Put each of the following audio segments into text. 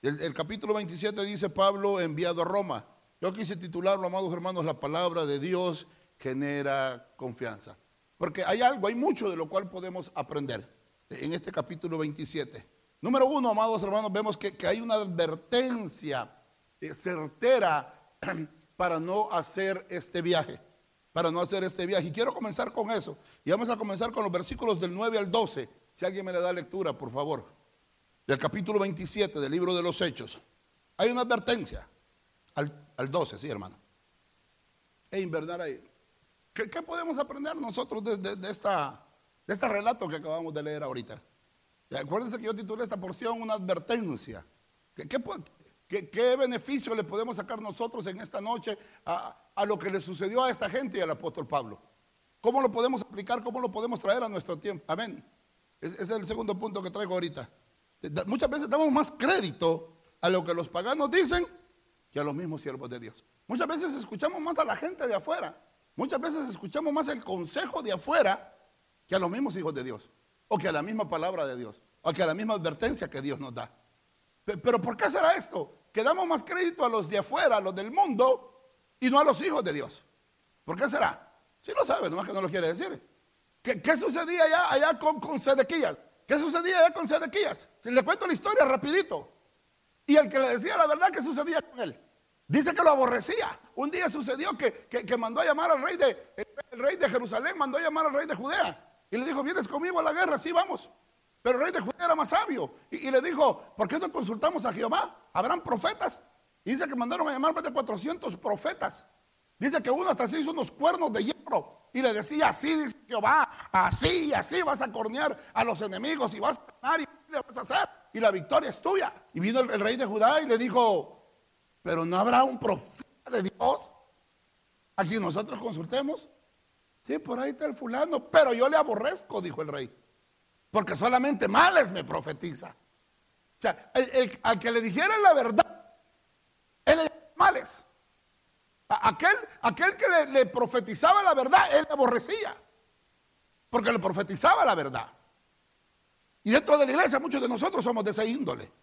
El capítulo 27 dice Pablo enviado a Roma. Yo quise titularlo, amados hermanos, la palabra de Dios genera confianza. Porque hay mucho de lo cual podemos aprender en este capítulo 27. Número 1, amados hermanos, vemos que hay una advertencia certera para no hacer este viaje. Y quiero comenzar con eso. Y vamos a comenzar con los versículos del 9 al 12. Si alguien me le da lectura, por favor. Del capítulo 27 del libro de los Hechos. Hay una advertencia. Al 12, sí, hermano. Invernal ahí. ¿Qué podemos aprender nosotros de este relato que acabamos de leer ahorita? Acuérdense que yo titulé esta porción una advertencia. ¿Qué beneficio le podemos sacar nosotros en esta noche a lo que le sucedió a esta gente y al apóstol Pablo? ¿Cómo lo podemos aplicar? ¿Cómo lo podemos traer a nuestro tiempo? Amén. Ese es el segundo punto que traigo ahorita. Muchas veces damos más crédito a lo que los paganos dicen que a los mismos siervos de Dios. Muchas veces escuchamos más a la gente de afuera. Muchas veces escuchamos más el consejo de afuera que a los mismos hijos de Dios. O que a la misma palabra de Dios. O que a la misma advertencia que Dios nos da. Pero ¿por qué será esto? Que damos más crédito a los de afuera, a los del mundo, y no a los hijos de Dios. ¿Por qué será? Si lo sabe, nomás que no lo quiere decir. ¿Qué sucedía allá con Sedequías? ¿Qué sucedía allá con Sedequías? Si le cuento la historia rapidito. Y el que le decía la verdad, ¿qué sucedía con él? Dice que lo aborrecía. Un día sucedió que mandó a llamar al el rey de Jerusalén, mandó a llamar al rey de Judea. Y le dijo, ¿vienes conmigo a la guerra? Sí, vamos. Pero el rey de Judea era más sabio. Y le dijo, ¿por qué no consultamos a Jehová? ¿Habrán profetas? Y dice que mandaron a llamar más de 400 profetas. Dice que uno hasta se hizo unos cuernos de hierro. Y le decía, así dice Jehová, así y así vas a cornear a los enemigos y vas a ganar y le vas a hacer. Y la victoria es tuya. Y vino el rey de Judá y le dijo, pero ¿no habrá un profeta de Dios a quien nosotros consultemos? Sí, por ahí está el fulano, pero yo le aborrezco, dijo el rey, porque solamente males me profetiza. O sea, al que le dijera la verdad, él le llamaba males. Aquel que le profetizaba la verdad, él le aborrecía, porque le profetizaba la verdad. Y dentro de la iglesia muchos de nosotros somos de esa índole.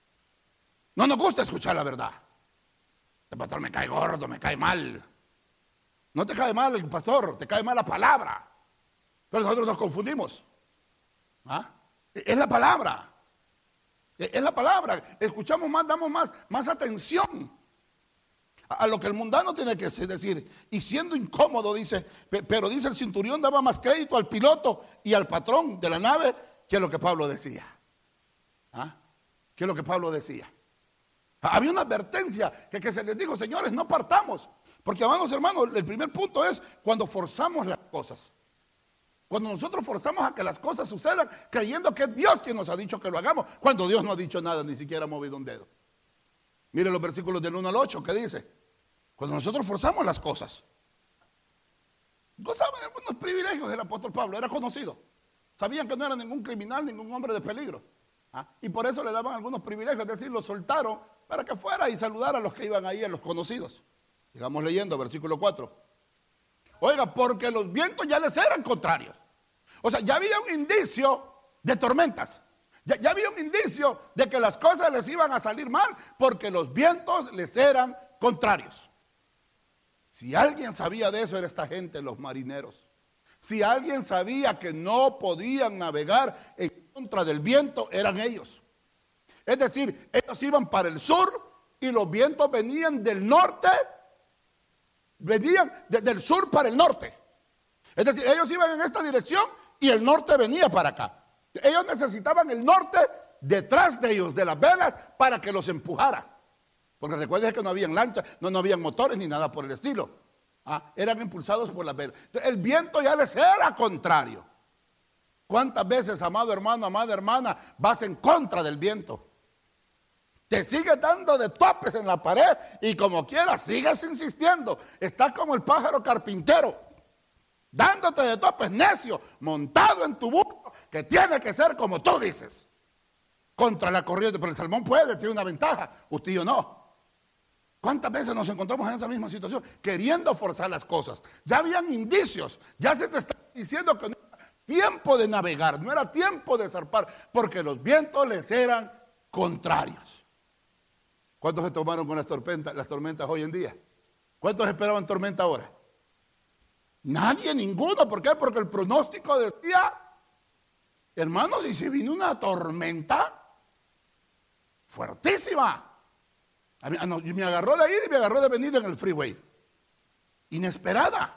No nos gusta escuchar la verdad. El pastor me cae gordo, me cae mal. No te cae mal el pastor, te cae mal la palabra. Pero nosotros nos confundimos. Es la palabra. Es la palabra. Escuchamos más, damos más atención a lo que el mundano tiene que decir. Y siendo incómodo, dice, pero dice el centurión daba más crédito al piloto y al patrón de la nave que lo que Pablo decía. Que lo que Pablo decía. Había una advertencia que se les dijo, señores, no partamos. Porque, amados hermanos, el primer punto es cuando forzamos las cosas. Cuando nosotros forzamos a que las cosas sucedan creyendo que es Dios quien nos ha dicho que lo hagamos, cuando Dios no ha dicho nada, ni siquiera ha movido un dedo. Mire los versículos del 1 al 8, ¿qué dice? Cuando nosotros forzamos las cosas. Gozaba de algunos privilegios el apóstol Pablo, era conocido. Sabían que no era ningún criminal, ningún hombre de peligro. Y por eso le daban algunos privilegios, es decir, lo soltaron para que fuera y saludara a los que iban ahí, a los conocidos. Sigamos leyendo, versículo 4. Oiga, porque los vientos ya les eran contrarios. O sea, ya había un indicio de tormentas. Ya había un indicio de que las cosas les iban a salir mal porque los vientos les eran contrarios. Si alguien sabía de eso era esta gente, los marineros. Si alguien sabía que no podían navegar en contra del viento, eran ellos. Es decir, ellos iban para el sur y los vientos venían del norte. Venían del sur para el norte. Es decir, ellos iban en esta dirección y el norte venía para acá. Ellos necesitaban el norte detrás de ellos, de las velas, para que los empujara. Porque recuerden que no habían lanchas, no habían motores ni nada por el estilo. Eran impulsados por las velas. El viento ya les era contrario. ¿Cuántas veces, amado hermano, amada hermana, vas en contra del viento? Te sigues dando de topes en la pared y como quieras sigues insistiendo. Estás como el pájaro carpintero, dándote de topes, necio, montado en tu burro, que tiene que ser como tú dices. Contra la corriente, pero el salmón tiene una ventaja, usted y yo no. ¿Cuántas veces nos encontramos en esa misma situación? Queriendo forzar las cosas. Ya habían indicios, ya se te está diciendo que no era tiempo de navegar, no era tiempo de zarpar, porque los vientos les eran contrarios. ¿Cuántos se tomaron con las tormentas hoy en día? ¿Cuántos esperaban tormenta ahora? Nadie, ninguno. ¿Por qué? Porque el pronóstico decía, hermanos, y si vino una tormenta fuertísima. Me agarró de ir y me agarró de venir en el freeway. Inesperada.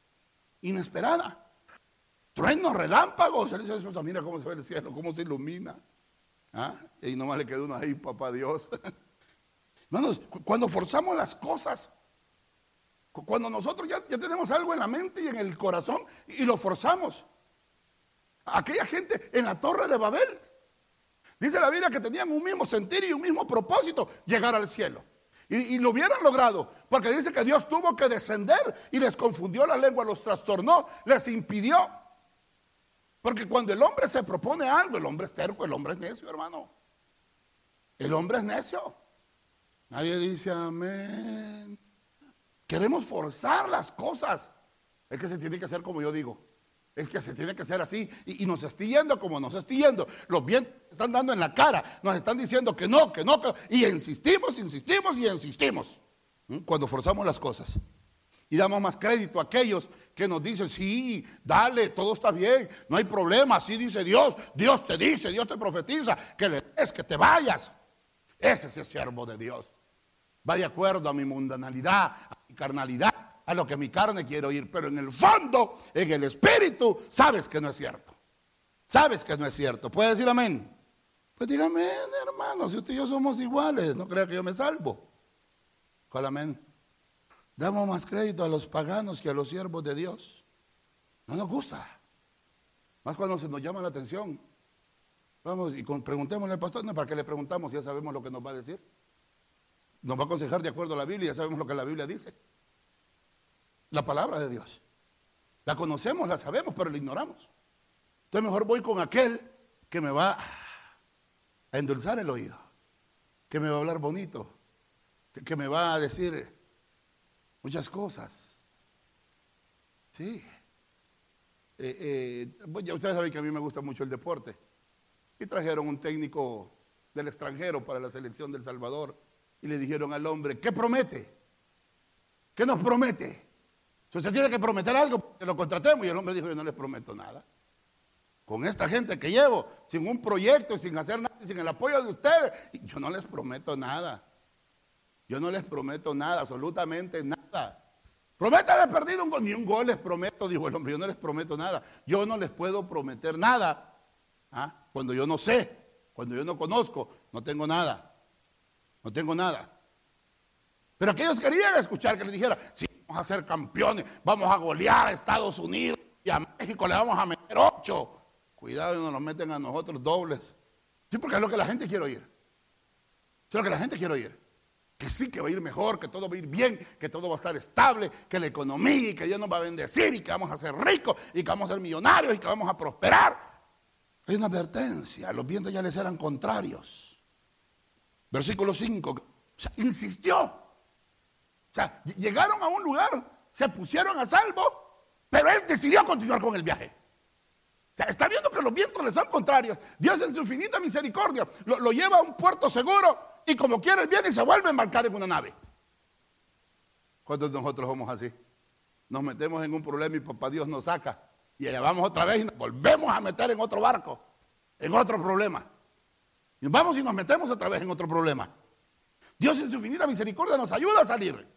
Truenos, relámpagos. Él dice, mira cómo se ve el cielo, cómo se ilumina. Y nomás le quedó uno ahí, papá Dios. Hermanos, cuando forzamos las cosas, cuando nosotros ya tenemos algo en la mente y en el corazón y lo forzamos. Aquella gente en la Torre de Babel, dice la Biblia que tenían un mismo sentir y un mismo propósito, llegar al cielo. Y lo hubieran logrado, porque dice que Dios tuvo que descender y les confundió la lengua, los trastornó, les impidió. Porque cuando el hombre se propone algo, el hombre es terco, el hombre es necio, hermano. El hombre es necio. Nadie dice amén. Queremos forzar las cosas. Es que se tiene que hacer como yo digo. Es que se tiene que hacer así. Y nos está yendo como nos está yendo. Los vientos están dando en la cara. Nos están diciendo que no. Y insistimos. Cuando forzamos las cosas. Y damos más crédito a aquellos que nos dicen, sí, dale, todo está bien, no hay problema, así dice Dios. Dios te dice, Dios te profetiza, que le des, que te vayas. Ese es el siervo de Dios. Va de acuerdo a mi mundanalidad, a mi carnalidad, a lo que mi carne quiere oír. Pero en el fondo, en el espíritu, sabes que no es cierto. Sabes que no es cierto. ¿Puede decir amén? Pues diga amén, hermano. Si usted y yo somos iguales, no crea que yo me salvo. ¿Cuál amén? Damos más crédito a los paganos que a los siervos de Dios. No nos gusta. Más cuando se nos llama la atención. Vamos y preguntémosle al pastor. No, ¿para qué le preguntamos? Ya sabemos lo que nos va a decir. Nos va a aconsejar de acuerdo a la Biblia. Ya sabemos lo que la Biblia dice. La palabra de Dios. La conocemos, la sabemos, pero la ignoramos. Entonces mejor voy con aquel que me va a endulzar el oído. Que me va a hablar bonito. Que me va a decir muchas cosas. Sí. Ya ustedes saben que a mí me gusta mucho el deporte. Y trajeron un técnico del extranjero para la selección del Salvador. Y le dijeron al hombre, ¿qué promete? ¿Qué nos promete? Si usted tiene que prometer algo, que lo contratemos. Y el hombre dijo, yo no les prometo nada. Con esta gente que llevo, sin un proyecto, sin hacer nada, sin el apoyo de ustedes, yo no les prometo nada. Yo no les prometo nada, absolutamente nada. Prométale perdido un gol. Ni un gol les prometo, dijo el hombre. Yo no les prometo nada. Yo no les puedo prometer nada. Cuando yo no sé, cuando yo no conozco, no tengo nada. No tengo nada. Pero aquellos querían escuchar que les dijera, sí, vamos a ser campeones, vamos a golear a Estados Unidos y a México le vamos a meter 8. Cuidado y no nos meten a nosotros dobles. Sí, porque es lo que la gente quiere oír. Es lo que la gente quiere oír. Que sí, que va a ir mejor, que todo va a ir bien, que todo va a estar estable, que la economía y que Dios nos va a bendecir y que vamos a ser ricos y que vamos a ser millonarios y que vamos a prosperar. Hay una advertencia, los vientos ya les eran contrarios. Versículo 5, o sea, insistió. O sea, llegaron a un lugar, se pusieron a salvo, pero él decidió continuar con el viaje. O sea, está viendo que los vientos le son contrarios. Dios en su infinita misericordia lo lleva a un puerto seguro. Y como quiere él viene y se vuelve a embarcar en una nave. ¿Cuántos de nosotros somos así? Nos metemos en un problema y papá Dios nos saca. Y allá vamos otra vez y nos volvemos a meter en otro barco. En otro problema. Y vamos y nos metemos otra vez en otro problema. Dios en su infinita misericordia nos ayuda a salir.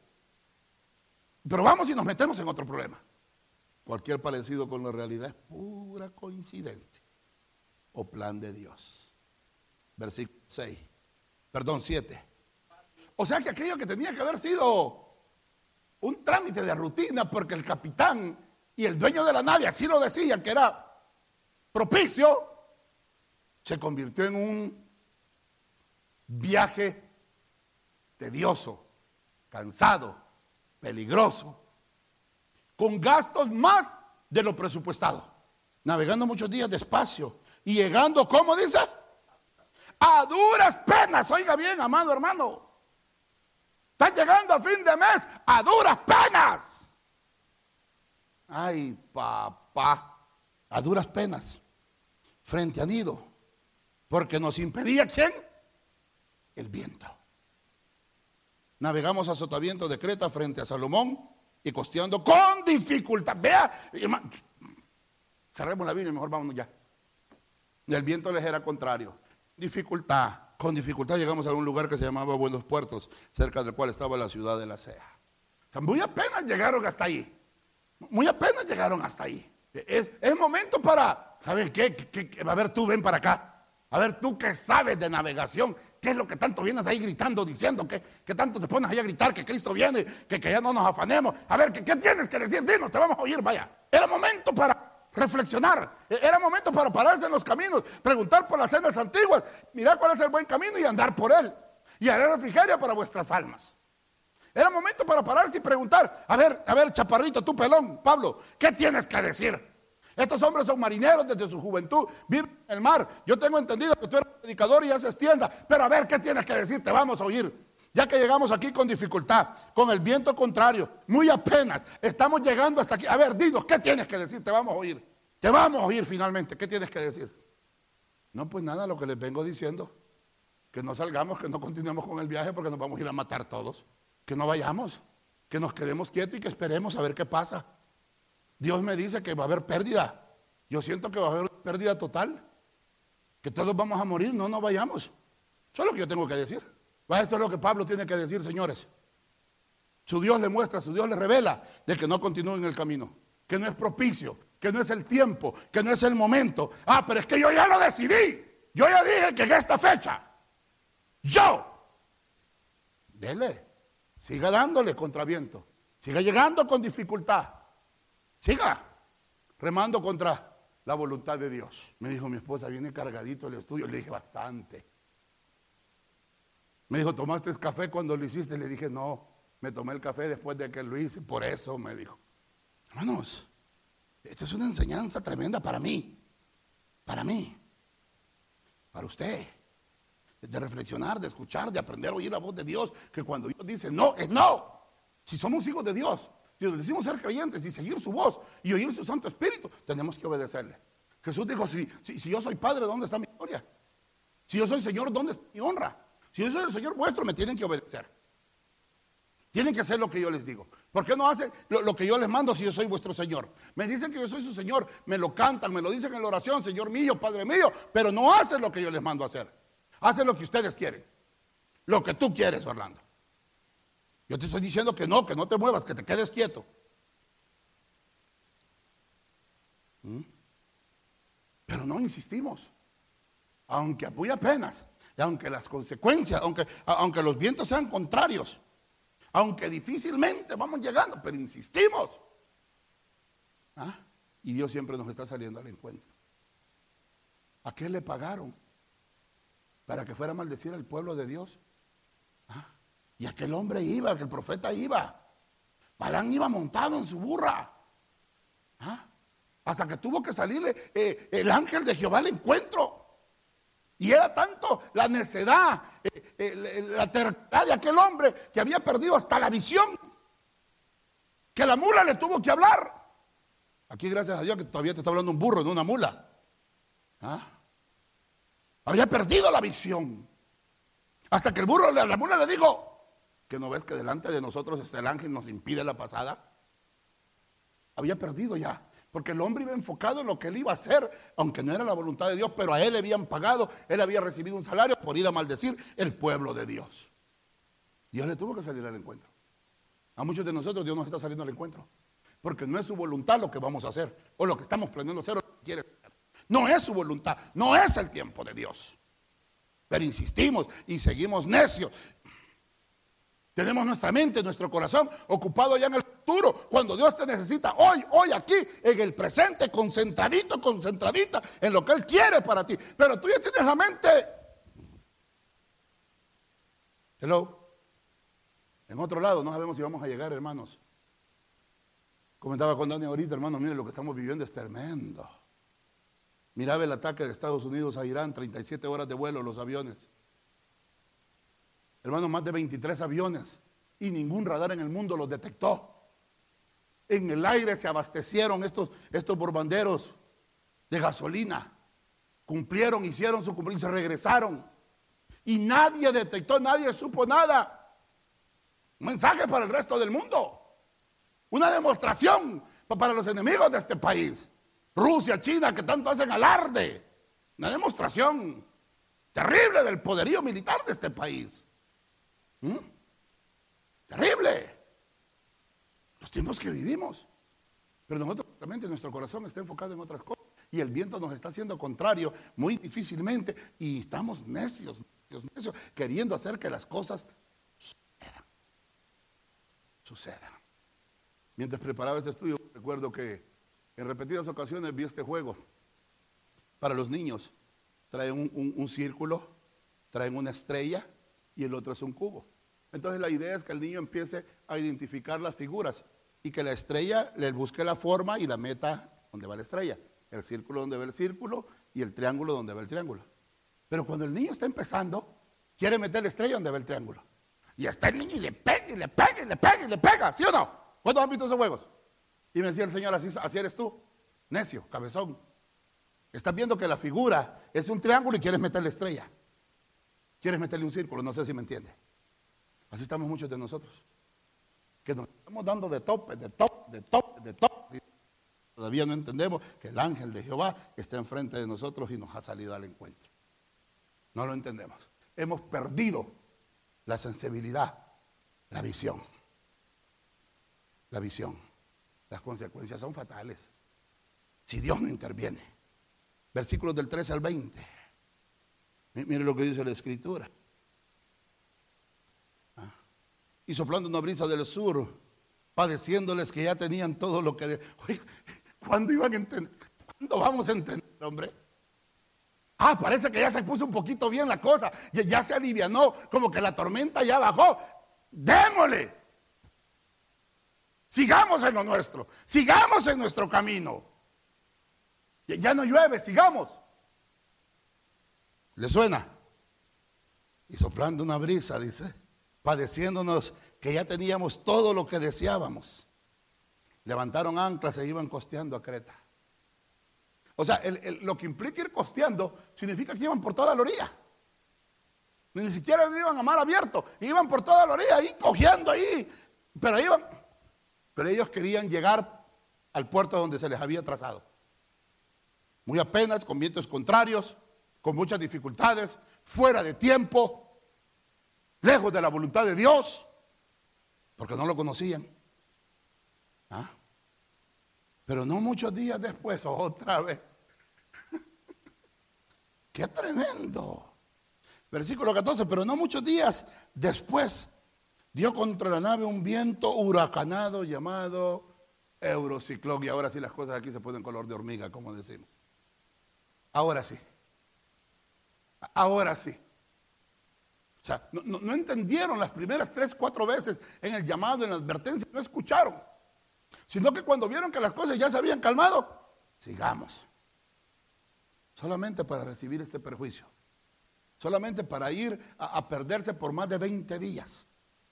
Pero vamos y nos metemos en otro problema. Cualquier parecido con la realidad es pura coincidencia o plan de Dios. Versículo 7. O sea que aquello que tenía que haber sido un trámite de rutina, porque el capitán y el dueño de la nave así lo decían, que era propicio, se convirtió en un viaje tedioso, cansado, peligroso, con gastos más de lo presupuestado, navegando muchos días despacio y llegando, ¿cómo dice? A duras penas. Oiga bien, amado hermano, están llegando a fin de mes a duras penas. Ay, papá, a duras penas, frente a nido, porque nos impedía, ¿quién? El viento. Navegamos a sotavientos de Creta frente a Salomón y costeando con dificultad. Vea, hermano, cerremos la Biblia y mejor vámonos ya. Y el viento les era contrario. Con dificultad llegamos a un lugar que se llamaba Buenos Puertos, cerca del cual estaba la ciudad de La Ceja. O sea, muy apenas llegaron hasta ahí. Muy apenas llegaron hasta ahí. Es momento para, ¿sabes qué? A ver, tú ven para acá. A ver, tú que sabes de navegación, ¿qué es lo que tanto vienes ahí gritando, diciendo? ¿Qué tanto te pones ahí a gritar que Cristo viene, que ya no nos afanemos? A ver, ¿qué tienes que decir? Dinos, te vamos a oír, vaya. Era momento para reflexionar, era momento para pararse en los caminos, preguntar por las sendas antiguas, mirar cuál es el buen camino y andar por él. Y haré refrigerio para vuestras almas. Era momento para pararse y preguntar, a ver, chaparrito, tú pelón, Pablo, ¿qué tienes que decir? Estos hombres son marineros desde su juventud, viven en el mar. Yo tengo entendido que tú eres predicador y haces tienda, pero a ver, ¿qué tienes que decir? Te vamos a oír. Ya que llegamos aquí con dificultad, con el viento contrario, muy apenas, estamos llegando hasta aquí. A ver, dinos, ¿qué tienes que decir? Te vamos a oír. Te vamos a oír finalmente. ¿Qué tienes que decir? No, pues nada, lo que les vengo diciendo. Que no salgamos, que no continuemos con el viaje porque nos vamos a ir a matar todos. Que no vayamos, que nos quedemos quietos y que esperemos a ver qué pasa. Dios me dice que va a haber pérdida. Yo siento que va a haber pérdida total. Que todos vamos a morir, no vayamos. Eso es lo que yo tengo que decir. Esto es lo que Pablo tiene que decir, señores. Su Dios le muestra, su Dios le revela de que no continúen el camino. Que no es propicio, que no es el tiempo, que no es el momento. Pero es que yo ya lo decidí. Yo ya dije que en esta fecha, dele, siga dándole contra viento. Siga llegando con dificultad. Siga remando contra la voluntad de Dios. Me dijo mi esposa, viene cargadito el estudio. Le dije, bastante. Me dijo, ¿tomaste café cuando lo hiciste? Le dije, no, me tomé el café después de que lo hice. Por eso me dijo. Hermanos, esto es una enseñanza tremenda para mí. Para usted. De reflexionar, de escuchar, de aprender a oír la voz de Dios. Que cuando Dios dice no, es no. Si somos hijos de Dios, si nos decimos ser creyentes y seguir su voz y oír su Santo Espíritu, tenemos que obedecerle. Jesús dijo, si yo soy Padre, ¿dónde está mi gloria? Si yo soy Señor, ¿dónde está mi honra? Si yo soy el Señor vuestro, me tienen que obedecer. Tienen que hacer lo que yo les digo. ¿Por qué no hacen lo que yo les mando si yo soy vuestro Señor? Me dicen que yo soy su Señor, me lo cantan, me lo dicen en la oración, Señor mío, Padre mío, pero no hacen lo que yo les mando a hacer. Hacen lo que ustedes quieren. Lo que tú quieres, Orlando. Yo te estoy diciendo que no te muevas, que te quedes quieto. Pero no insistimos. Aunque muy apenas, y aunque las consecuencias, aunque los vientos sean contrarios, aunque difícilmente vamos llegando, pero insistimos. Y Dios siempre nos está saliendo al encuentro. ¿A qué le pagaron? Para que fuera a maldecir al pueblo de Dios. Y aquel hombre iba, que el profeta iba. Balán iba montado en su burra. Hasta que tuvo que salirle el ángel de Jehová al encuentro. Y era tanto la necedad, la terquedad de aquel hombre que había perdido hasta la visión, que la mula le tuvo que hablar. Aquí gracias a Dios que todavía te está hablando un burro, no una mula. Había perdido la visión. Hasta que la mula le dijo, que no ves que delante de nosotros está el ángel, nos impide la pasada. Había perdido ya, porque el hombre iba enfocado en lo que él iba a hacer, aunque no era la voluntad de Dios, pero a él le habían pagado, él había recibido un salario por ir a maldecir el pueblo de Dios. Dios le tuvo que salir al encuentro. A muchos de nosotros Dios nos está saliendo al encuentro, porque no es su voluntad lo que vamos a hacer, o lo que estamos planeando hacer, o lo que quiere hacer. No es su voluntad, no es el tiempo de Dios. Pero insistimos y seguimos necios. Tenemos nuestra mente, nuestro corazón ocupado ya en el futuro, cuando Dios te necesita hoy aquí, en el presente, concentradita en lo que Él quiere para ti. Pero tú ya tienes la mente. Hello. En otro lado, no sabemos si vamos a llegar, hermanos. Comentaba con Dani ahorita, hermano, mire, lo que estamos viviendo es tremendo. Miraba el ataque de Estados Unidos a Irán, 37 horas de vuelo, los aviones. Hermano, más de 23 aviones y ningún radar en el mundo los detectó. En el aire se abastecieron estos bombarderos de gasolina. Cumplieron, hicieron su cumplir, se regresaron. Y nadie detectó, nadie supo nada. Un mensaje para el resto del mundo. Una demostración para los enemigos de este país. Rusia, China, que tanto hacen alarde. Una demostración terrible del poderío militar de este país. Terrible. Los tiempos que vivimos. Pero nosotros realmente nuestro corazón está enfocado en otras cosas. Y el viento nos está haciendo contrario muy difícilmente. Y estamos necios, queriendo hacer que las cosas sucedan. Mientras preparaba este estudio, recuerdo que en repetidas ocasiones vi este juego para los niños. Traen un círculo, traen una estrella y el otro es un cubo. Entonces la idea es que el niño empiece a identificar las figuras y que la estrella le busque la forma y la meta donde va la estrella, el círculo donde va el círculo y el triángulo donde va el triángulo. Pero cuando el niño está empezando, quiere meter la estrella donde va el triángulo. Y está el niño y le pega, y le pega, y le pega, y le pega, ¿sí o no? ¿Cuántos han visto esos juegos? Y me decía el Señor, así eres tú, necio, cabezón. Estás viendo que la figura es un triángulo y quieres meterle estrella. Quieres meterle un círculo, no sé si me entiende. Así estamos muchos de nosotros. Que nos estamos dando de tope. Todavía no entendemos que el ángel de Jehová está enfrente de nosotros y nos ha salido al encuentro. No lo entendemos. Hemos perdido la sensibilidad, la visión. La visión. Las consecuencias son fatales si Dios no interviene. Versículos del 13 al 20. Mire lo que dice la Escritura. Y soplando una brisa del sur, padeciéndoles que ya tenían todo lo que... Oye, ¿cuándo iban a entender? ¿Cuándo vamos a entender, hombre? Parece que ya se puso un poquito bien la cosa, ya se alivianó, como que la tormenta ya bajó. ¡Démosle! Sigamos en lo nuestro, sigamos en nuestro camino. Ya no llueve, sigamos. ¿Le suena? Y soplando una brisa, dice, padeciéndonos que ya teníamos todo lo que deseábamos. Levantaron anclas e iban costeando a Creta. O sea, lo que implica ir costeando significa que iban por toda la orilla. Ni siquiera iban a mar abierto, iban por toda la orilla, ahí cojeando ahí. Pero ellos querían llegar al puerto donde se les había trazado. Muy apenas, con vientos contrarios, con muchas dificultades, fuera de tiempo, lejos de la voluntad de Dios, porque no lo conocían. Pero no muchos días después, otra vez. ¡Qué tremendo! Versículo 14, pero no muchos días después dio contra la nave un viento huracanado llamado Eurociclón. Y ahora sí las cosas aquí se ponen color de hormiga, como decimos. Ahora sí. Ahora sí. O sea, no entendieron las primeras 3, 4 veces en el llamado, en la advertencia, no escucharon. Sino que cuando vieron que las cosas ya se habían calmado, sigamos. Solamente para recibir este perjuicio. Solamente para ir a perderse por más de 20 días.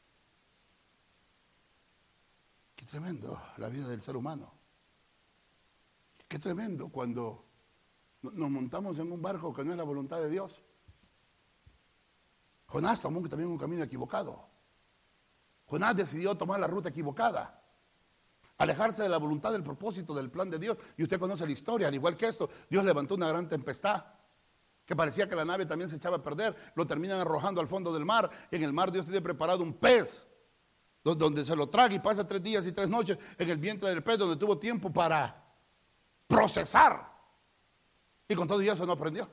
Qué tremendo la vida del ser humano. Qué tremendo cuando nos montamos en un barco que no es la voluntad de Dios. Jonás tomó también un camino equivocado. Jonás decidió tomar la ruta equivocada. Alejarse de la voluntad, del propósito, del plan de Dios. Y usted conoce la historia, al igual que esto, Dios levantó una gran tempestad, que parecía que la nave también se echaba a perder. Lo terminan arrojando al fondo del mar. En el mar Dios tiene preparado un pez, donde se lo traga y pasa 3 días y 3 noches en el vientre del pez, donde tuvo tiempo para procesar. Y con todo eso no aprendió.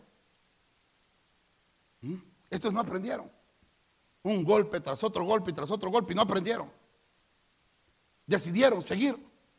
Estos no aprendieron. Un golpe tras otro golpe y tras otro golpe y no aprendieron. Decidieron seguir.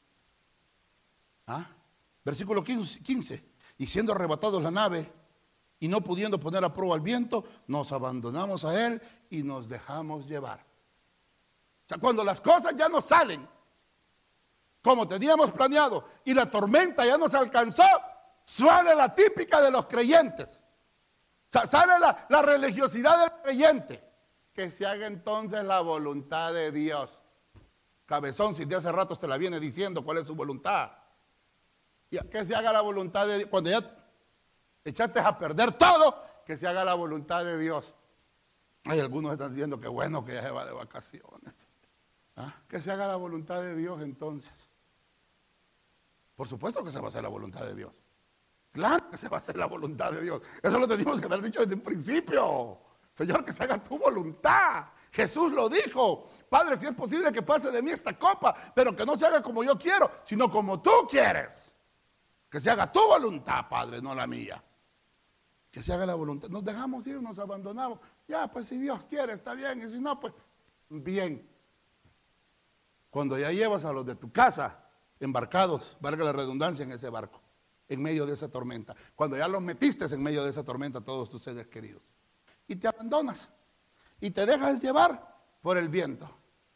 Versículo 15. Y siendo arrebatados la nave y no pudiendo poner a prueba al viento, nos abandonamos a él y nos dejamos llevar. O sea, cuando las cosas ya no salen como teníamos planeado y la tormenta ya nos alcanzó, sale la típica de los creyentes. Sale la religiosidad del creyente. Que se haga entonces la voluntad de Dios. Cabezón, si de hace rato te la viene diciendo cuál es su voluntad. Que se haga la voluntad de Dios. Cuando ya echaste a perder todo, que se haga la voluntad de Dios. Hay algunos que están diciendo que bueno que ya se va de vacaciones. ¿Ah? Que se haga la voluntad de Dios entonces. Por supuesto que se va a hacer la voluntad de Dios. Claro que se va a hacer la voluntad de Dios. Eso lo teníamos que haber dicho desde un principio. Señor, que se haga tu voluntad. Jesús lo dijo. Padre, si es posible que pase de mí esta copa, pero que no se haga como yo quiero, sino como tú quieres. Que se haga tu voluntad, Padre, no la mía. Que se haga la voluntad. Nos dejamos ir, nos abandonamos. Ya, pues si Dios quiere, está bien. Y si no, pues bien. Cuando ya llevas a los de tu casa embarcados, valga la redundancia, en ese barco, en medio de esa tormenta. Cuando ya los metiste en medio de esa tormenta, todos tus seres queridos. Y te abandonas. Y te dejas llevar por el viento.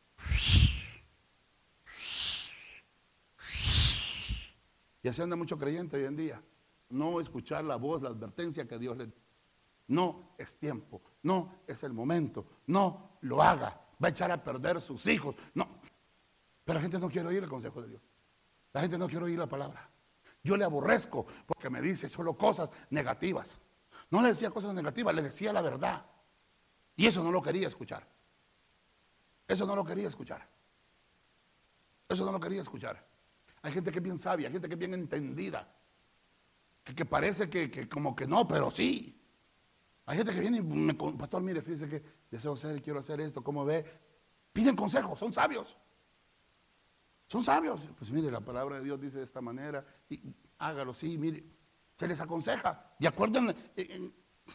Y así anda mucho creyente hoy en día. No escuchar la voz, la advertencia que Dios le da. No es tiempo, no es el momento, no lo haga. Va a echar a perder sus hijos. No. Pero la gente no quiere oír el consejo de Dios. La gente no quiere oír la palabra. Yo le aborrezco porque me dice solo cosas negativas. No le decía cosas negativas, le decía la verdad. Y eso no lo quería escuchar. Eso no lo quería escuchar. Eso no lo quería escuchar. Hay gente que es bien sabia, hay gente que es bien entendida. Que parece que como que no, pero sí. Hay gente que viene y me, pastor, mire, fíjese que deseo hacer y quiero hacer esto, ¿cómo ve? Piden consejos, son sabios. Son sabios. Pues mire, la palabra de Dios dice de esta manera, y hágalo, sí, mire. Se les aconseja, de acuerdo en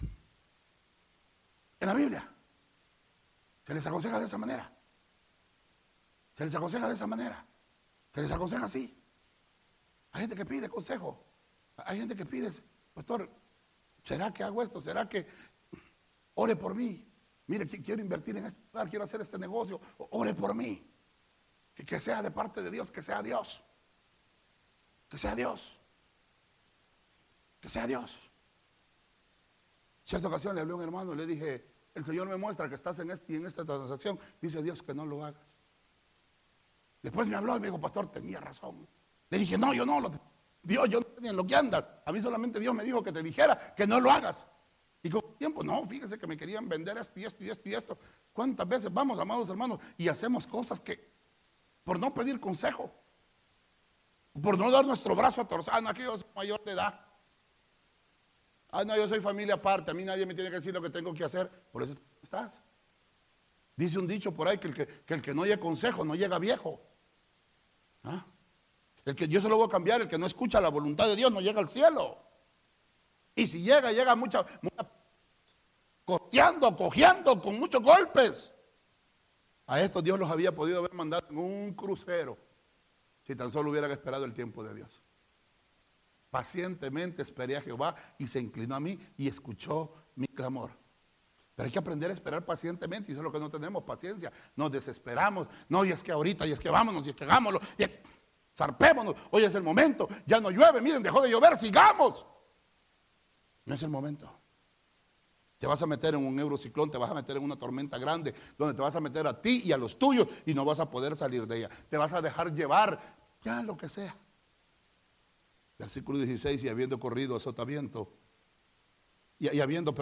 la Biblia. Se les aconseja de esa manera. Se les aconseja de esa manera. Se les aconseja así. Hay gente que pide consejo. Hay gente que pide, pastor, ¿será que hago esto? ¿Será que ore por mí? Mire, quiero invertir en este lugar, quiero hacer este negocio. Ore por mí. Que sea de parte de Dios, que sea Dios. Que sea Dios. Que sea Dios. Cierta ocasión le hablé a un hermano y le dije, el Señor me muestra que estás en esta transacción. Dice Dios que no lo hagas. Después me habló y me dijo, pastor, tenía razón. Le dije, no, yo no, Dios, yo no sé ni en lo que andas. A mí solamente Dios me dijo que te dijera que no lo hagas. Y con el tiempo, no, fíjese que me querían vender esto y esto y esto y esto. ¿Cuántas veces vamos, amados hermanos, y hacemos cosas que, por no pedir consejo, por no dar nuestro brazo a torcer? Ah, no, aquí yo soy mayor de edad. Ah, no, yo soy familia aparte, a mí nadie me tiene que decir lo que tengo que hacer. Por eso estás. Dice un dicho por ahí que el que no oye consejo no llega viejo. ¿Ah? Yo se lo voy a cambiar, el que no escucha la voluntad de Dios no llega al cielo. Y si llega mucha cojeando, con muchos golpes. A estos Dios los había podido haber mandado en un crucero, si tan solo hubieran esperado el tiempo de Dios. Pacientemente esperé a Jehová y se inclinó a mí y escuchó mi clamor. Pero hay que aprender a esperar pacientemente, y eso es lo que no tenemos, paciencia. Nos desesperamos. No, y es que ahorita, y es que vámonos, y es que hagámoslo, zarpémonos. Hoy es el momento, ya no llueve, miren, dejó de llover, sigamos. No es el momento. Te vas a meter en un eurociclón, te vas a meter en una tormenta grande, donde te vas a meter a ti y a los tuyos y no vas a poder salir de ella. Te vas a dejar llevar, ya lo que sea. Versículo 16, y habiendo corrido a sotavento, y habiendo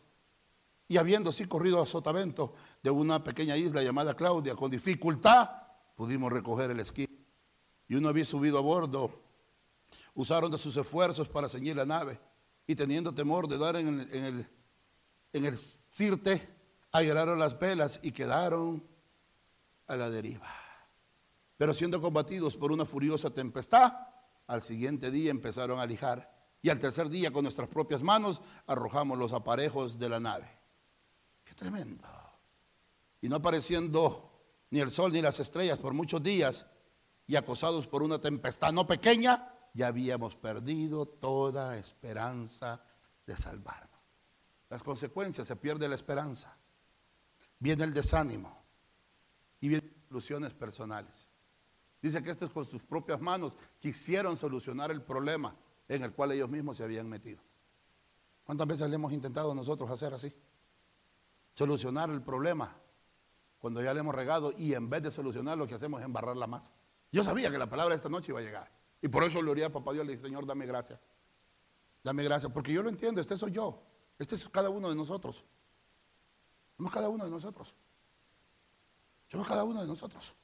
corrido a sotavento de una pequeña isla llamada Claudia, con dificultad pudimos recoger el esquife. Y uno había subido a bordo, usaron de sus esfuerzos para ceñir la nave, y teniendo temor de dar en el sirte, agarraron las velas y quedaron a la deriva. Pero siendo combatidos por una furiosa tempestad, al siguiente día empezaron a lijar, y al tercer día con nuestras propias manos arrojamos los aparejos de la nave. ¡Qué tremendo! Y no apareciendo ni el sol ni las estrellas por muchos días, y acosados por una tempestad no pequeña, ya habíamos perdido toda esperanza de salvarnos. Las consecuencias: se pierde la esperanza, viene el desánimo y vienen soluciones personales. Dice que estos con sus propias manos quisieron solucionar el problema en el cual ellos mismos se habían metido. ¿Cuántas veces le hemos intentado nosotros hacer así? Solucionar el problema cuando ya le hemos regado, y en vez de solucionar, lo que hacemos es embarrarla más. Yo sabía que la palabra de esta noche iba a llegar, y por eso le oré a papá Dios, le dije, Señor, dame gracia. Dame gracia, porque yo lo entiendo, este soy yo, este es cada uno de nosotros. Somos cada uno de nosotros. Somos cada uno de nosotros.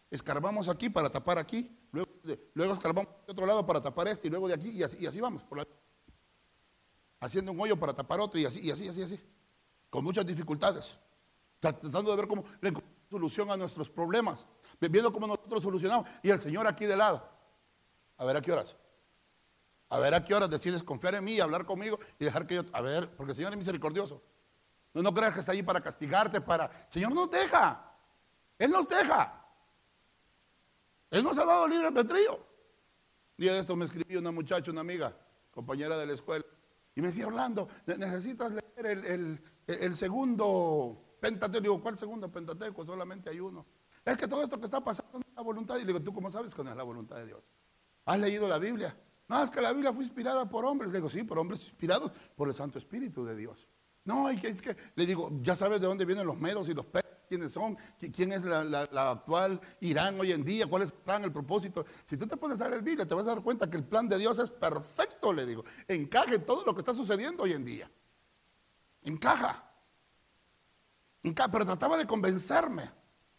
escarbamos aquí para tapar aquí, luego escarbamos de otro lado para tapar este, y luego de aquí, y así vamos, haciendo un hoyo para tapar otro, y así, con muchas dificultades, tratando de ver cómo le encontramos solución a nuestros problemas, viendo cómo nosotros solucionamos, y el Señor aquí de lado. A ver a qué horas decides confiar en mí y hablar conmigo y dejar que yo, porque el Señor es misericordioso. No creas que está ahí para castigarte, el Señor nos deja, Él nos deja. Él nos ha dado libre albedrío. Un día de esto me escribió una muchacha, una amiga, compañera de la escuela, y me decía: Orlando, necesitas leer el segundo Pentateuco. Digo, ¿cuál segundo Pentateuco? Solamente hay uno. Es que todo esto que está pasando no es la voluntad. Y le digo: ¿tú cómo sabes que no es la voluntad de Dios? ¿Has leído la Biblia? No, es que la Biblia fue inspirada por hombres. Le digo: sí, por hombres inspirados por el Santo Espíritu de Dios. No, es que le digo: ¿ya sabes de dónde vienen los medos y los persas? ¿Quiénes son? ¿Quién es la actual Irán hoy en día? ¿Cuál es el plan, el propósito? Si tú te pones a leer la Biblia, te vas a dar cuenta que el plan de Dios es perfecto, le digo. Encaja en todo lo que está sucediendo hoy en día. Encaja. Pero trataba de convencerme.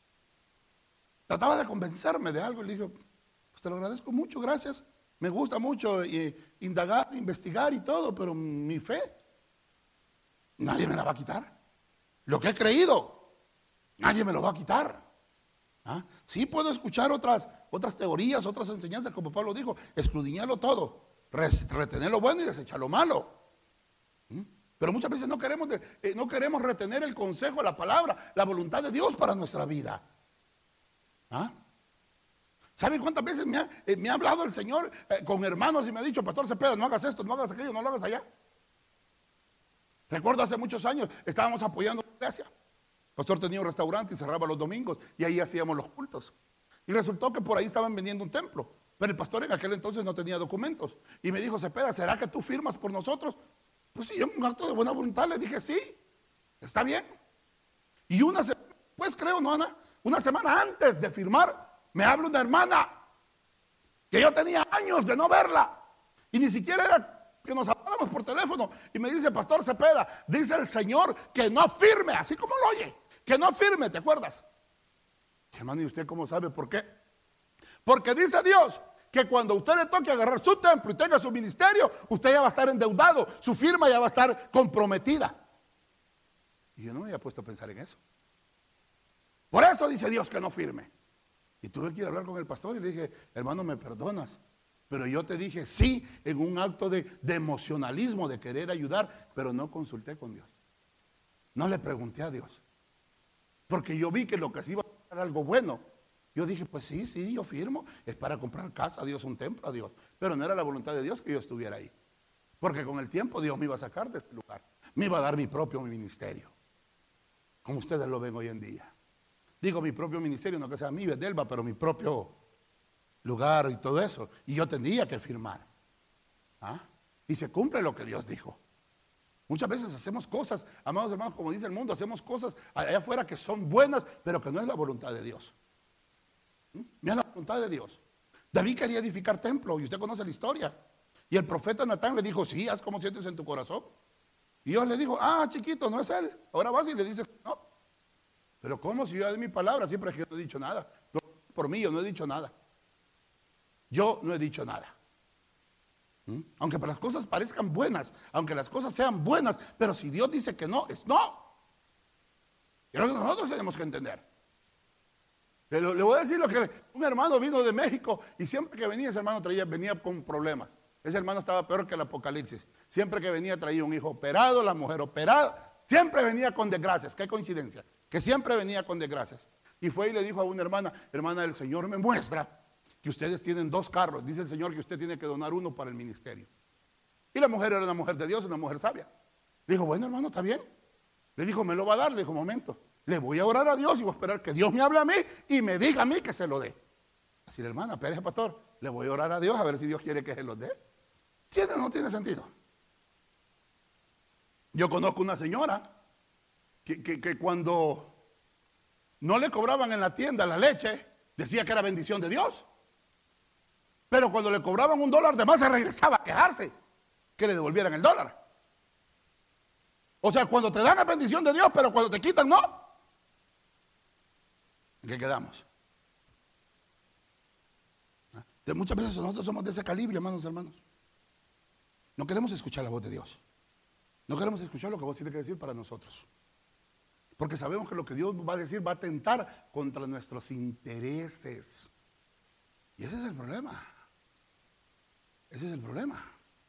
De algo. Y le dije: pues te lo agradezco mucho, gracias. Me gusta mucho indagar, investigar y todo, pero mi fe, nadie me la va a quitar. Lo que he creído, nadie me lo va a quitar. Sí puedo escuchar otras teorías, otras enseñanzas, como Pablo dijo: escudriñarlo todo, retener lo bueno y desechar lo malo. Pero muchas veces no queremos retener el consejo, la palabra, la voluntad de Dios para nuestra vida. ¿Saben cuántas veces me ha hablado el Señor con hermanos y me ha dicho: Pastor Cepeda, no hagas esto, no hagas aquello, no lo hagas allá? Recuerdo hace muchos años, estábamos apoyando la iglesia. El pastor tenía un restaurante y cerraba los domingos, y ahí hacíamos los cultos. Y resultó que por ahí estaban vendiendo un templo, pero el pastor en aquel entonces no tenía documentos. Y me dijo: Cepeda, ¿será que tú firmas por nosotros? Pues sí, en un acto de buena voluntad le dije: sí, está bien. Y una semana después, creo, ¿no, Ana? Una semana antes de firmar, me habla una hermana que yo tenía años de no verla, y ni siquiera era que nos habláramos por teléfono, y me dice: Pastor Cepeda, dice el Señor que no firme, así como lo oye, que no firme, ¿te acuerdas? Hermano, ¿y usted cómo sabe por qué? Porque dice Dios que cuando usted le toque agarrar su templo y tenga su ministerio, usted ya va a estar endeudado, su firma ya va a estar comprometida. Y yo no me había puesto a pensar en eso. Por eso dice Dios que no firme. Y tuve que ir a hablar con el pastor y le dije: hermano, ¿me perdonas? Pero yo te dije sí en un acto de emocionalismo, de querer ayudar, pero no consulté con Dios. No le pregunté a Dios. Porque yo vi que lo que sí iba a ser algo bueno. Yo dije: pues sí, yo firmo. Es para comprar casa a Dios, un templo a Dios. Pero no era la voluntad de Dios que yo estuviera ahí. Porque con el tiempo Dios me iba a sacar de este lugar. Me iba a dar mi propio ministerio. Como ustedes lo ven hoy en día. Digo mi propio ministerio, no que sea mi Bedelba, pero mi propio lugar y todo eso. Y yo tendría que firmar. Y se cumple lo que Dios dijo. Muchas veces hacemos cosas, amados hermanos, como dice el mundo, hacemos cosas allá afuera que son buenas, pero que no es la voluntad de Dios. No es la voluntad de Dios. David quería edificar templo, y usted conoce la historia. Y el profeta Natán le dijo: sí, haz como sientes en tu corazón. Y Dios le dijo: chiquito, no es él. Ahora vas y le dices: no. Pero ¿cómo si yo de mi palabra? Siempre es que yo no he dicho nada. Por mí yo no he dicho nada. Yo no he dicho nada. Aunque las cosas parezcan buenas, aunque las cosas sean buenas, pero si Dios dice que no, es no. Y es lo que nosotros tenemos que entender. Le voy a decir lo que un hermano vino de México, y siempre que venía ese hermano venía con problemas. Ese hermano estaba peor que el Apocalipsis. Siempre que venía traía un hijo operado, la mujer operada. Siempre venía con desgracias. Qué coincidencia, que siempre venía con desgracias. Y fue y le dijo a una hermana: hermana, el Señor me muestra que ustedes tienen 2 carros. Dice el Señor que usted tiene que donar uno para el ministerio. Y la mujer era una mujer de Dios, una mujer sabia. Le dijo: bueno, hermano, está bien. Le dijo: me lo va a dar. Le dijo: momento, le voy a orar a Dios y voy a esperar que Dios me hable a mí y me diga a mí que se lo dé. Así la hermana: espérese, pastor, le voy a orar a Dios a ver si Dios quiere que se lo dé. ¿Tiene o no tiene sentido? Yo conozco una señora que cuando no le cobraban en la tienda la leche, decía que era bendición de Dios. Pero cuando le cobraban $1 de más, se regresaba a quejarse que le devolvieran el dólar. O sea, cuando te dan es bendición de Dios, pero cuando te quitan, no. ¿En qué quedamos? Muchas veces nosotros somos de ese calibre, hermanos. No queremos escuchar la voz de Dios. No queremos escuchar lo que vos tienes que decir para nosotros. Porque sabemos que lo que Dios va a decir va a atentar contra nuestros intereses. Y ese es el problema. Ese es el problema.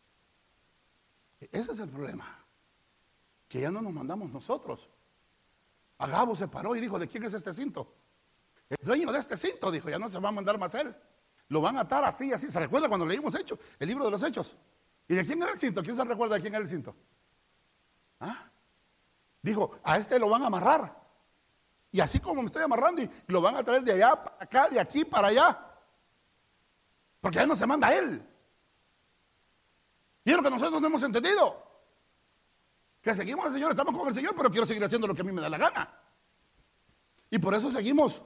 Ese es el problema. Que ya no nos mandamos nosotros. Agabo se paró y dijo: ¿de quién es este cinto? El dueño de este cinto, dijo, ya no se va a mandar más él. Lo van a atar así, así. ¿Se recuerda cuando leímos Hechos? El libro de los Hechos. ¿Y de quién era el cinto? ¿Quién se recuerda de quién era el cinto? ¿Ah? Dijo: a este lo van a amarrar. Y así como me estoy amarrando, y lo van a traer de allá para acá, de aquí para allá. Porque ya no se manda a él. Y es lo que nosotros no hemos entendido. Que seguimos al Señor, estamos con el Señor, pero quiero seguir haciendo lo que a mí me da la gana. Y por eso seguimos.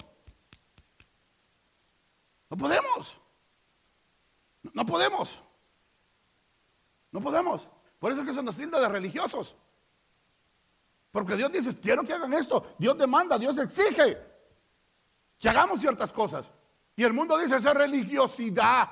No podemos. No podemos. No podemos. Por eso es que se nos tilda de religiosos. Porque Dios dice: quiero que hagan esto. Dios demanda, Dios exige que hagamos ciertas cosas. Y el mundo dice: esa es religiosidad.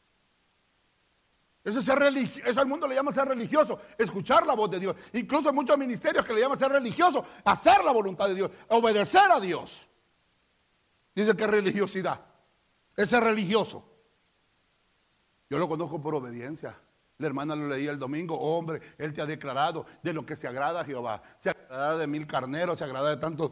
Eso al mundo le llama ser religioso, escuchar la voz de Dios. Incluso hay muchos ministerios que le llaman ser religioso, hacer la voluntad de Dios, obedecer a Dios. Dice que es religiosidad, es ser religioso. Yo lo conozco por obediencia. La hermana lo leía el domingo: hombre, Él te ha declarado de lo que se agrada a Jehová. Se agrada de 1000 carneros, se agrada de tantos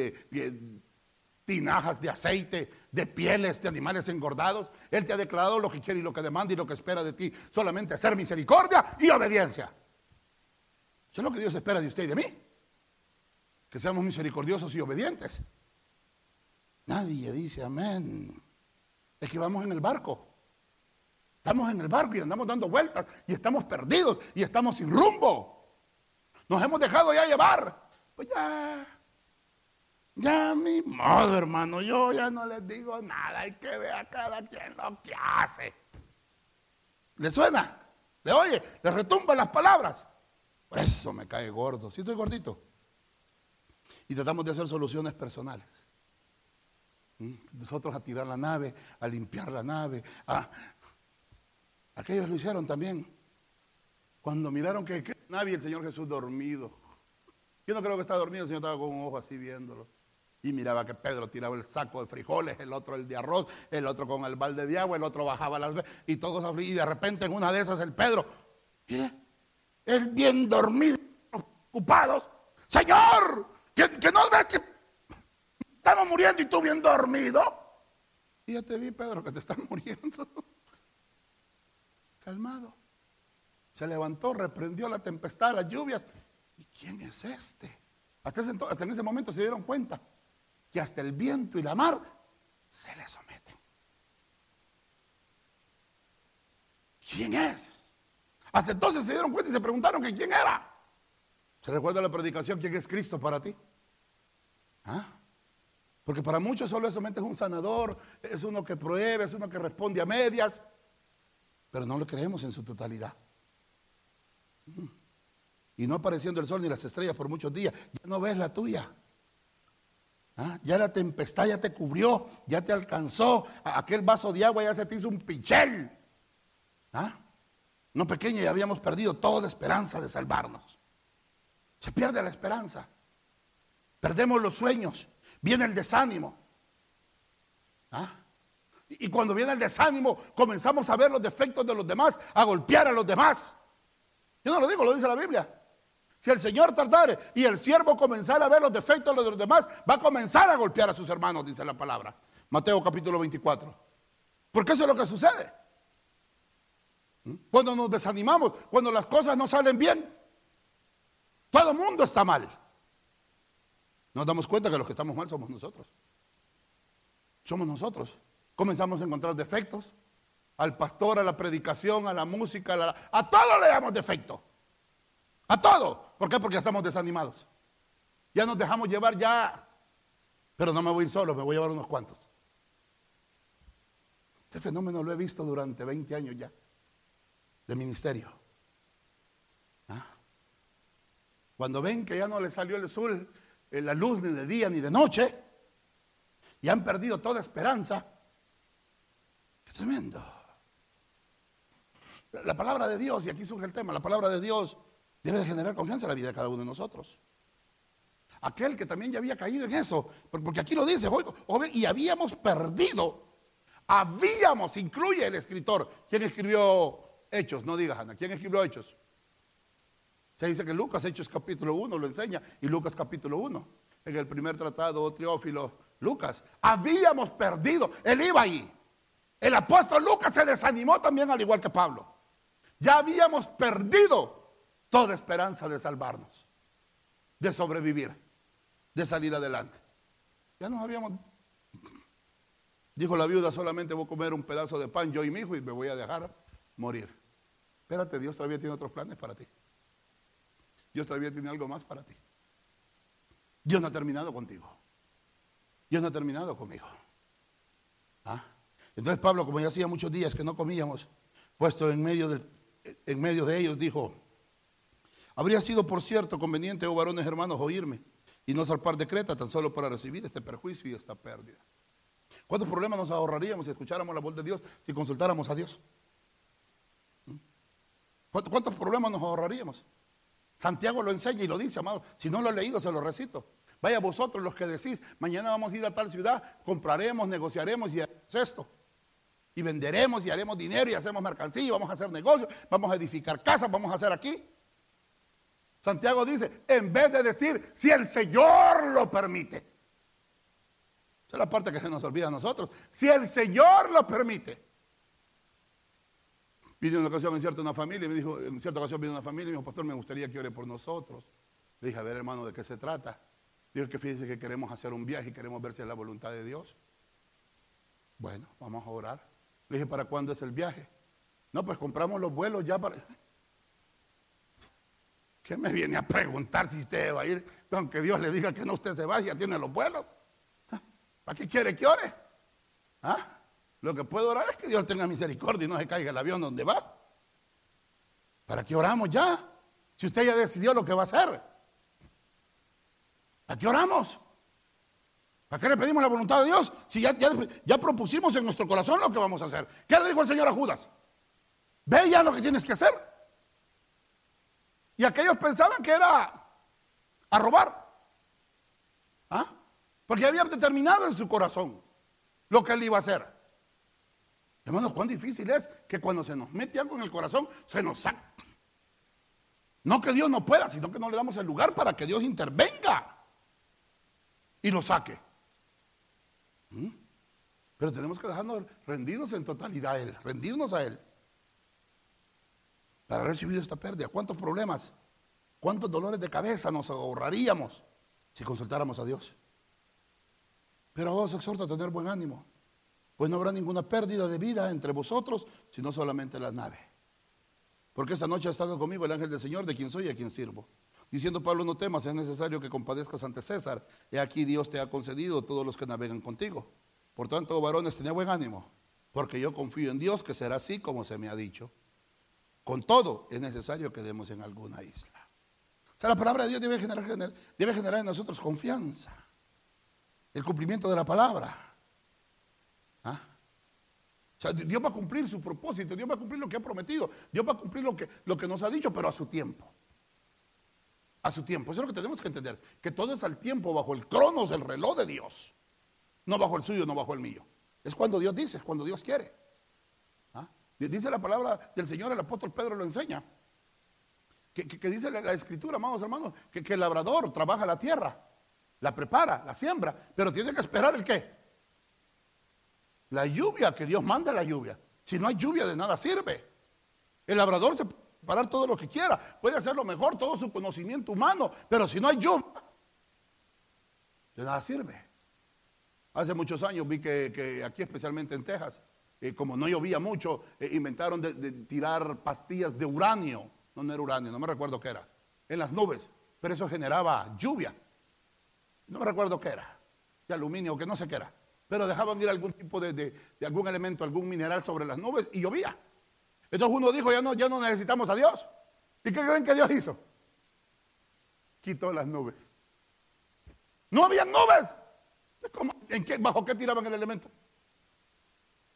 tinajas de aceite, de pieles de animales engordados. Él te ha declarado lo que quiere y lo que demanda y lo que espera de ti. Solamente hacer misericordia y obediencia. Eso es lo que Dios espera de usted y de mí. Que seamos misericordiosos y obedientes. Nadie dice amén. Es que vamos en el barco. Estamos en el barco y andamos dando vueltas y estamos perdidos y estamos sin rumbo. Nos hemos dejado ya llevar. Pues ya mi modo, hermano. Yo ya no les digo nada. Hay que ver a cada quien lo que hace. ¿Le suena? ¿Le oye? ¿Le retumban las palabras? Por eso me cae gordo. ¿Sí estoy gordito? Y tratamos de hacer soluciones personales. Nosotros a tirar la nave, a limpiar la nave. Aquellos lo hicieron también. Cuando miraron que la nave y el Señor Jesús dormido. Yo no creo que estaba dormido, el Señor estaba con un ojo así viéndolo. Y miraba que Pedro tiraba el saco de frijoles, el otro el de arroz, el otro con el balde de agua, el otro bajaba las veces y todos, y de repente en una de esas el Pedro, mire, él bien dormido, ocupados: Señor, que no ves que estamos muriendo y tú bien dormido. Y ya te vi, Pedro, que te estás muriendo. Calmado. Se levantó, reprendió la tempestad, las lluvias. ¿Y quién es este? Hasta en ese momento se dieron cuenta que hasta el viento y la mar se le someten. ¿Quién es? Hasta entonces se dieron cuenta y se preguntaron que quién era. ¿Se recuerda la predicación? ¿Quién es Cristo para ti? Porque para muchos solo solamente es un sanador, es uno que pruebe, es uno que responde a medias, pero no lo creemos en su totalidad. Y no apareciendo el sol ni las estrellas por muchos días, ya no ves la tuya. Ya la tempestad ya te cubrió, ya te alcanzó, aquel vaso de agua ya se te hizo un pichel. No pequeña, ya habíamos perdido toda esperanza de salvarnos. Se pierde la esperanza. Perdemos los sueños, viene el desánimo. Y cuando viene el desánimo, comenzamos a ver los defectos de los demás, a golpear a los demás. Yo no lo digo, lo dice la Biblia. Si el Señor tardare y el siervo comenzara a ver los defectos de los demás, va a comenzar a golpear a sus hermanos, dice la palabra. Mateo capítulo 24. Porque eso es lo que sucede. Cuando nos desanimamos, cuando las cosas no salen bien, todo el mundo está mal. Nos damos cuenta que los que estamos mal somos nosotros. Somos nosotros. Comenzamos a encontrar defectos. Al pastor, a la predicación, a la música, a todo le damos defecto. A todo. ¿Por qué? Porque ya estamos desanimados. Ya nos dejamos llevar ya. Pero no me voy a ir solo, me voy a llevar unos cuantos. Este fenómeno lo he visto durante 20 años ya de ministerio. Cuando ven que ya no les salió el sol, la luz ni de día ni de noche, y han perdido toda esperanza, Qué tremendo. La palabra de Dios, y aquí surge el tema, la palabra de Dios debe de generar confianza en la vida de cada uno de nosotros. Aquel que también ya había caído en eso, porque aquí lo dice, joven, y habíamos perdido. Incluye el escritor. ¿Quién escribió Hechos? No digas, Ana, ¿quién escribió Hechos? Se dice que Lucas, Hechos capítulo 1 lo enseña, y Lucas capítulo 1, en el primer tratado Teófilo, Lucas, habíamos perdido. Él iba ahí. El apóstol Lucas se desanimó también, al igual que Pablo. Ya habíamos perdido toda esperanza de salvarnos, de sobrevivir, de salir adelante. Ya nos habíamos... Dijo la viuda, solamente voy a comer un pedazo de pan, yo y mi hijo, y me voy a dejar morir. Espérate, Dios todavía tiene otros planes para ti. Dios todavía tiene algo más para ti. Dios no ha terminado contigo. Dios no ha terminado conmigo. ¿Ah? Entonces Pablo, como ya hacía muchos días que no comíamos, puesto en medio de ellos, dijo: habría sido, por cierto, conveniente, oh varones hermanos, oírme y no zarpar de Creta tan solo para recibir este perjuicio y esta pérdida. ¿Cuántos problemas nos ahorraríamos si escucháramos la voz de Dios, si consultáramos a Dios? ¿Cuántos problemas nos ahorraríamos? Santiago lo enseña y lo dice, amado. Si no lo he leído, se lo recito. Vaya vosotros los que decís, mañana vamos a ir a tal ciudad, compraremos, negociaremos y haremos esto. Y venderemos y haremos dinero y hacemos mercancía y vamos a hacer negocios, vamos a edificar casas, vamos a hacer aquí. Santiago dice, en vez de decir, si el Señor lo permite. Esa es la parte que se nos olvida a nosotros. Si el Señor lo permite. Vino una ocasión en cierta familia y me dijo, pastor, me gustaría que ore por nosotros. Le dije, a ver, hermano, ¿de qué se trata? Dijo que fíjese que queremos hacer un viaje y queremos ver si es la voluntad de Dios. Bueno, vamos a orar. Le dije, ¿para cuándo es el viaje? No, pues compramos los vuelos ya para... ¿Qué me viene a preguntar si usted va a ir? Aunque Dios le diga que no, usted se va y ya tiene los vuelos. ¿Para qué quiere que ore? ¿Ah? Lo que puedo orar es que Dios tenga misericordia y no se caiga el avión donde va. ¿Para qué oramos ya? Si usted ya decidió lo que va a hacer. ¿Para qué oramos? ¿Para qué le pedimos la voluntad de Dios? Si ya propusimos en nuestro corazón lo que vamos a hacer. ¿Qué le dijo el Señor a Judas? Ve ya lo que tienes que hacer. Y aquellos pensaban que era a robar. ¿Ah? Porque habían determinado en su corazón lo que él iba a hacer. Hermanos, cuán difícil es que cuando se nos mete algo en el corazón, se nos saca. No que Dios no pueda, sino que no le damos el lugar para que Dios intervenga y lo saque. Pero tenemos que dejarnos rendirnos en totalidad a Él, rendirnos a Él para recibir esta pérdida. ¿Cuántos problemas, cuántos dolores de cabeza nos ahorraríamos si consultáramos a Dios? Pero os exhorto a tener buen ánimo, pues no habrá ninguna pérdida de vida entre vosotros, sino solamente la nave. Porque esta noche ha estado conmigo el ángel del Señor, de quien soy y a quien sirvo. Diciendo Pablo, no temas, es necesario que compadezcas ante César. He aquí Dios te ha concedido todos los que navegan contigo. Por tanto, varones, tened buen ánimo, porque yo confío en Dios que será así como se me ha dicho. Con todo, es necesario que demos en alguna isla. O sea, la palabra de Dios debe generar en nosotros confianza. El cumplimiento de la palabra. ¿Ah? O sea, Dios va a cumplir su propósito, Dios va a cumplir lo que ha prometido, Dios va a cumplir lo que nos ha dicho, pero a su tiempo. A su tiempo. Eso es lo que tenemos que entender, que todo es al tiempo, bajo el cronos, el reloj de Dios. No bajo el suyo, no bajo el mío. Es cuando Dios dice, es cuando Dios quiere. ¿Ah? Dice la palabra del Señor, el apóstol Pedro lo enseña. Que dice la Escritura, amados hermanos, que el labrador trabaja la tierra, la prepara, la siembra, pero tiene que esperar ¿el qué? La lluvia, que Dios manda la lluvia. Si no hay lluvia, de nada sirve. El labrador se puede preparar todo lo que quiera, puede hacerlo mejor, todo su conocimiento humano, pero si no hay lluvia, de nada sirve. Hace muchos años vi que aquí, especialmente en Texas, como no llovía mucho, inventaron de tirar pastillas de uranio. No era uranio, no me recuerdo qué era, en las nubes, pero eso generaba lluvia. No me recuerdo qué era, de aluminio o que no sé qué era. Pero dejaban ir algún tipo de algún elemento, algún mineral sobre las nubes y llovía. Entonces uno dijo, ya no necesitamos a Dios. ¿Y qué creen que Dios hizo? Quitó las nubes. No había nubes. ¿Bajo qué tiraban el elemento?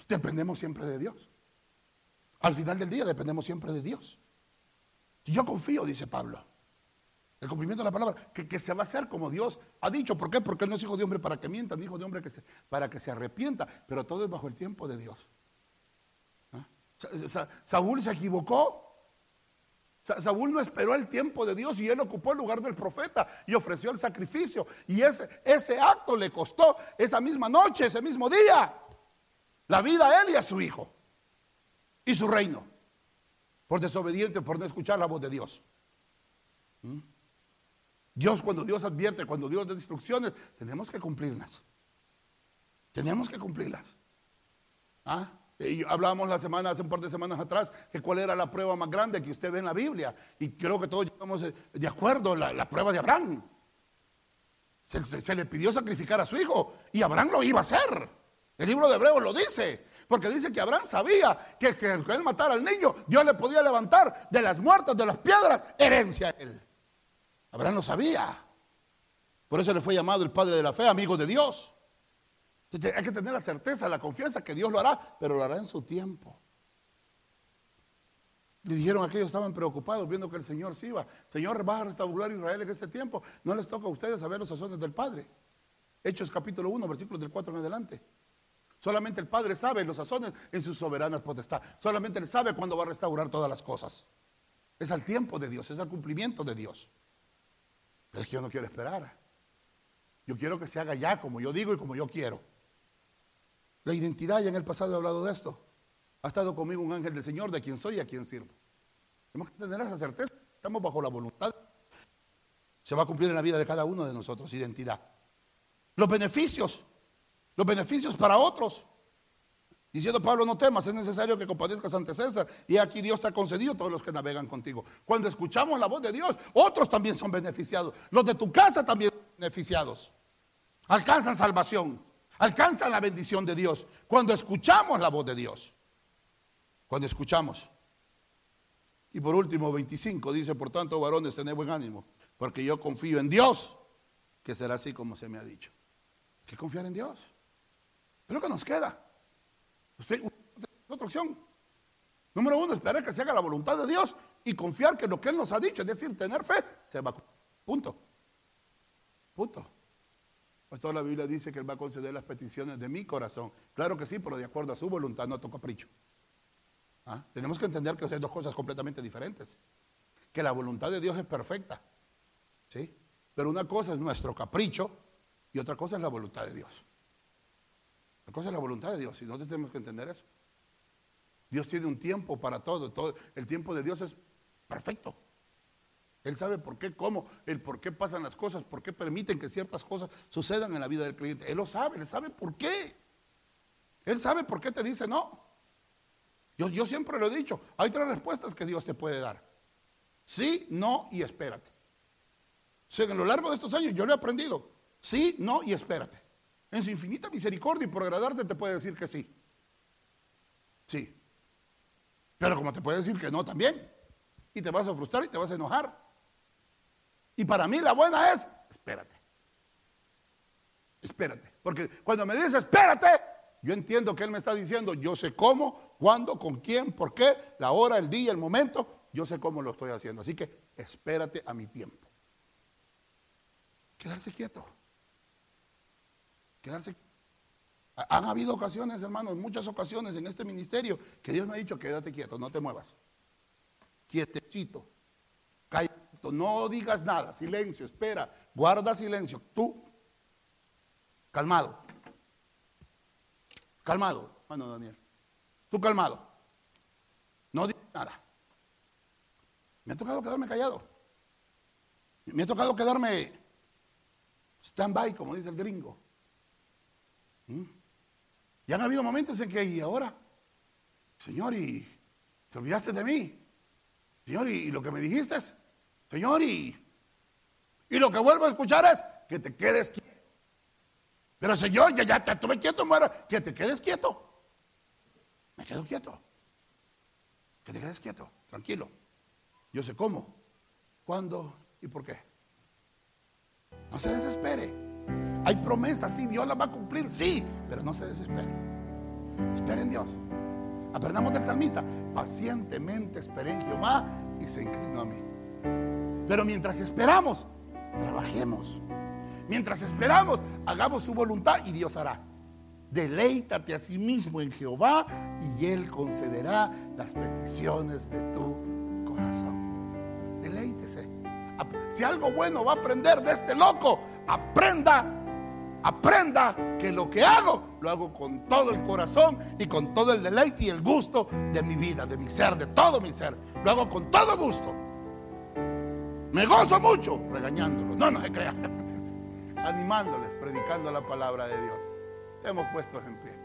Dependemos siempre de Dios. Al final del día dependemos siempre de Dios. Yo confío, dice Pablo, el cumplimiento de la palabra, que se va a hacer como Dios ha dicho. ¿Por qué? Porque Él no es hijo de hombre para que mienta, ni hijo de hombre para que se arrepienta. Pero todo es bajo el tiempo de Dios. ¿Ah? Saúl se equivocó. Saúl no esperó el tiempo de Dios y él ocupó el lugar del profeta y ofreció el sacrificio. Y ese acto le costó esa misma noche, ese mismo día, la vida a él y a su hijo y su reino, por desobediente, por no escuchar la voz de Dios. Dios, cuando Dios advierte, cuando Dios da instrucciones, tenemos que cumplirlas. Tenemos que cumplirlas. ¿Ah? Y hablábamos hace un par de semanas atrás que cuál era la prueba más grande que usted ve en la Biblia. Y creo que todos estamos de acuerdo, la prueba de Abraham. Se le pidió sacrificar a su hijo y Abraham lo iba a hacer. El libro de Hebreos lo dice. Porque dice que Abraham sabía que él matara al niño, Dios le podía levantar de las muertas, de las piedras, herencia a él. Abraham lo sabía. Por eso le fue llamado el padre de la fe, amigo de Dios. Entonces, hay que tener la certeza, la confianza que Dios lo hará, pero lo hará en su tiempo. Le dijeron a aquellos, estaban preocupados viendo que el Señor se iba. Señor, va a restaurar a Israel en este tiempo. No les toca a ustedes saber los sazones del Padre. Hechos capítulo 1, versículos del 4 en adelante. Solamente el Padre sabe los sazones en su soberana potestad. Solamente Él sabe cuándo va a restaurar todas las cosas. Es al tiempo de Dios, es al cumplimiento de Dios. Pero es que yo no quiero esperar. Yo quiero que se haga ya como yo digo y como yo quiero. La identidad, ya en el pasado he hablado de esto. Ha estado conmigo un ángel del Señor, de quien soy y a quien sirvo. Tenemos que tener esa certeza. Estamos bajo la voluntad. Se va a cumplir en la vida de cada uno de nosotros, identidad. Los beneficios para otros. Diciendo Pablo, no temas, es necesario que compadezcas ante César. Y aquí Dios te ha concedido a todos los que navegan contigo. Cuando escuchamos la voz de Dios, otros también son beneficiados. Los de tu casa también son beneficiados. Alcanzan salvación, alcanzan la bendición de Dios. Cuando escuchamos la voz de Dios. Cuando escuchamos. Y por último, 25, dice, por tanto, varones, tened buen ánimo, porque yo confío en Dios, que será así como se me ha dicho. Hay que confiar en Dios. Es lo que nos queda. Usted tiene otra opción. Número 1, esperar que se haga la voluntad de Dios y confiar que lo que Él nos ha dicho, es decir, tener fe, se va a cumplir. Punto. Pues toda la Biblia dice que Él va a conceder las peticiones de mi corazón. Claro que sí, pero de acuerdo a su voluntad, no a tu capricho. ¿Ah? Tenemos que entender que hay dos cosas completamente diferentes. Que la voluntad de Dios es perfecta. ¿Sí? Pero una cosa es nuestro capricho y otra cosa es la voluntad de Dios. La cosa es la voluntad de Dios y nosotros tenemos que entender eso. Dios tiene un tiempo para todo. El tiempo de Dios es perfecto. Él sabe por qué, cómo, el por qué pasan las cosas, por qué permiten que ciertas cosas sucedan en la vida del creyente. Él lo sabe, Él sabe por qué. Él sabe por qué te dice no. Yo siempre lo he dicho, hay 3 respuestas que Dios te puede dar. Sí, no y espérate. O sea, a lo largo de estos años yo lo he aprendido. Sí, no y espérate. En su infinita misericordia y por agradarte te puede decir que sí. Sí. Pero como te puede decir que no también. Y te vas a frustrar y te vas a enojar. Y para mí la buena es, espérate. Espérate. Porque cuando me dice espérate, yo entiendo que Él me está diciendo, yo sé cómo, cuándo, con quién, por qué, la hora, el día, el momento. Yo sé cómo lo estoy haciendo. Así que espérate a mi tiempo. Quedarse quieto. Han habido ocasiones, hermanos, muchas ocasiones en este ministerio que Dios me ha dicho, quédate quieto, no te muevas. Quietecito, calladito, no digas nada, silencio, espera, guarda silencio. Tú, calmado, hermano Daniel, tú calmado, no digas nada. Me ha tocado quedarme callado, me ha tocado quedarme stand-by, como dice el gringo. Y han habido momentos en que, y ahora, Señor, y te olvidaste de mí, Señor, y lo que me dijiste, Señor, y lo que vuelvo a escuchar es que te quedes quieto. Pero Señor, ya te estuve quieto, muera, que te quedes quieto. Me quedo quieto. Que te quedes quieto, tranquilo. Yo sé cómo, cuándo y por qué. No se desespere. Hay promesas, sí, Dios las va a cumplir, sí, pero no se desespere. Espera en Dios. Aprendamos del salmista. Pacientemente esperé en Jehová y se inclinó a mí. Pero mientras esperamos, trabajemos. Mientras esperamos, hagamos su voluntad y Dios hará. Deleítate a sí mismo en Jehová y Él concederá las peticiones de tu corazón. Deleítese. Si algo bueno va a aprender de este loco, aprenda que lo que hago, lo hago con todo el corazón y con todo el deleite y el gusto de mi vida, de mi ser, de todo mi ser. Lo hago con todo gusto. Me gozo mucho regañándolos. No se crean. Animándoles, predicando la palabra de Dios. Hemos puesto en pie.